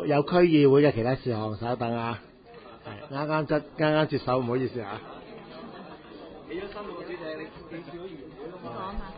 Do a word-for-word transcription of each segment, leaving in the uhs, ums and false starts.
有有區議會嘅其他事項稍等啊，係啱啱執啱啱接手，唔好意思啊。 起咗身喎，小姐，你你少咗議員會呢個啊嘛，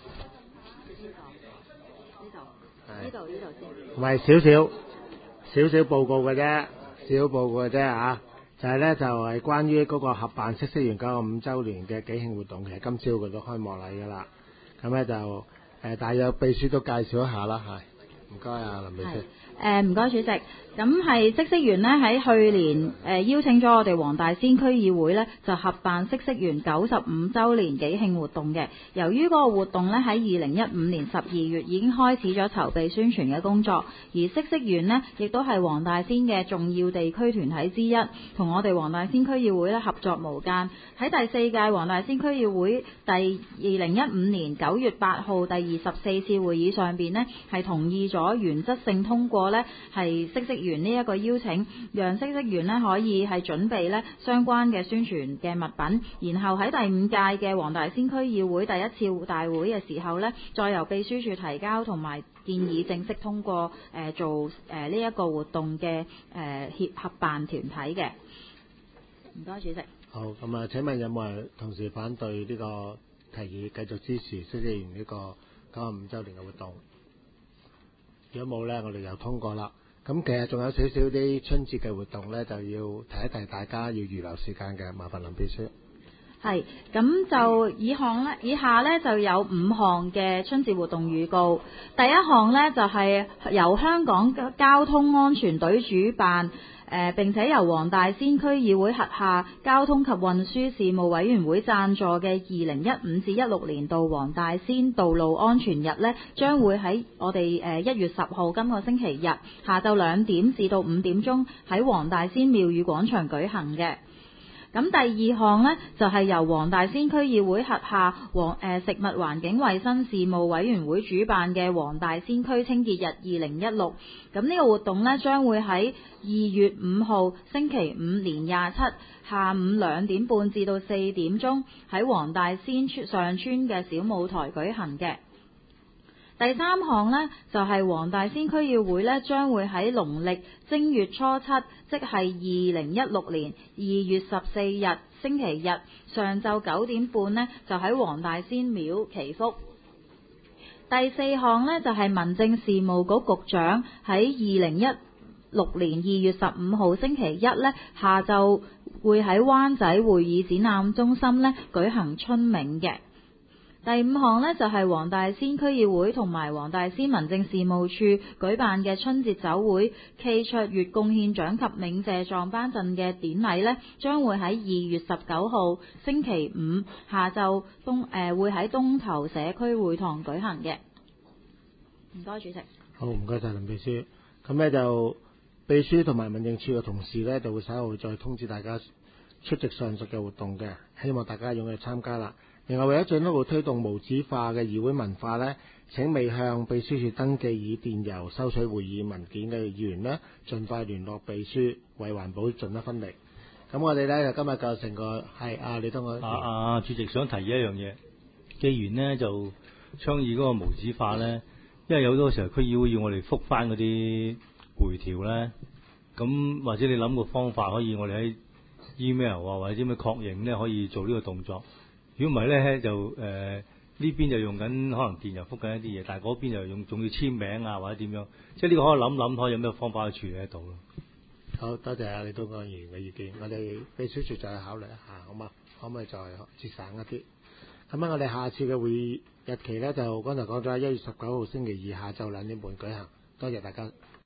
呢度呢度呢度呢度先。 唔係少少少少報告嘅啫，少少報告嘅啫啊！就係咧，就係關於嗰個合辦嗇色園九十五週年嘅紀慶活動，其實今朝佢都開幕禮㗎啦。咁咧就誒，大約秘書都介紹一下啦，係唔該啊，林秘書。 誒唔該主席，咁係嗇色園呢喺去年誒、呃、邀請咗我哋黃大仙區議會呢，就合辦嗇色園九十五週年紀慶活動嘅。由於嗰個活動呢喺二零一五年十二月已經開始咗籌備宣傳嘅工作，而嗇色園呢亦都係黃大仙嘅重要地區團體之一，同我哋黃大仙區議會呢合作無間。喺第四屆黃大仙區議會第二零一五年九月八號第二十四次會議上邊呢，係同意咗原則性通過呢係嗇色園呢一個邀請，讓嗇色園呢可以係準備呢相關嘅宣傳嘅物品，然後喺第五屆嘅黃大仙區議會第一次大會嘅時候呢，再由秘書處提交同埋建議正式通過誒、呃、做誒呢一個活動嘅誒協合辦團體嘅。唔該，主席。 好，咁啊，請問有冇人同時反對呢個提議，繼續支持嗇色園呢個九十五週年嘅活動？如果冇呢，我哋又通過啦。咁其實仲有少少啲春節嘅活動呢，就要提一提大家要預留時間嘅，麻煩林秘書。 係，咁就以項呢以下呢就有五項嘅春節活動預告。第一項呢，就係、是、由香港交通安全隊主辦。誒、呃、並且由黃大仙區議會轄下交通及運輸事務委員會贊助嘅二零一五至一六年度黃大仙道路安全日呢，將會喺我哋誒一月十號今個星期日下晝兩點至到五點鐘喺黃大仙廟宇廣場舉行嘅。咁第二項呢，就係、是、由黃大仙區議會轄下黃誒、呃、食物環境衛生事務委員會主辦嘅黃大仙區清潔日二零一六。咁呢個活動呢，將會喺二月五號星期五年廿七下午兩點半至到四點鐘喺黃大仙上村嘅小舞台舉行嘅。第三項呢，就係、是、黃大仙區議會呢，將會喺農曆正月初七，即係二零一六年二月十四日星期日上晝九點半呢，就喺黃大仙廟祈福。第四項呢，就係、是、民政事務局局長喺二零一六年二月十五號星期一呢，下晝會喺灣仔會議展覽中心呢舉行春茗嘅。第五項呢，就係、是、黃大仙區議會同埋黃大仙民政事務處舉辦嘅春節酒會暨卓越貢獻獎及鳴謝狀頒贈嘅典禮呢，將會喺二月十九號星期五下晝東誒、呃、會喺東頭社區會堂舉行嘅。唔該，主席。 好，唔該晒林秘書。咁呢，就秘書同埋民政處嘅同事呢，就會稍後再通知大家出席上述嘅活動嘅，希望大家踴躍參加啦。另外，為咗進一步推動無紙化嘅議會文化呢，請未向秘書處登記以電郵收取會議文件嘅議員呢，盡快聯絡秘書，為環保盡一分力。咁我哋呢，就今日就成個係啊，你同我啊啊，主席想提議一樣嘢，既然呢就倡議嗰個無紙化呢，因為有好多時候區議會要我哋覆返嗰啲回條呢，咁或者你諗個方法可以我哋喺 email 啊或者啲咩確認呢，可以做呢個動作。如果唔係咧，就誒呢、呃、邊就用緊可能電郵覆緊一啲嘢，但係嗰邊就用仲要簽名啊或者點樣，即係呢個可以諗諗，睇下有咩方法去處理得到咯。 好多謝啊，李東江議員嘅意見，我哋秘書處再考慮一下，好嘛？可唔可以再節省一啲？咁啊，我哋下次嘅會議日期咧，就剛才講咗喺一月十九號星期二下晝兩點半舉行。多謝大家。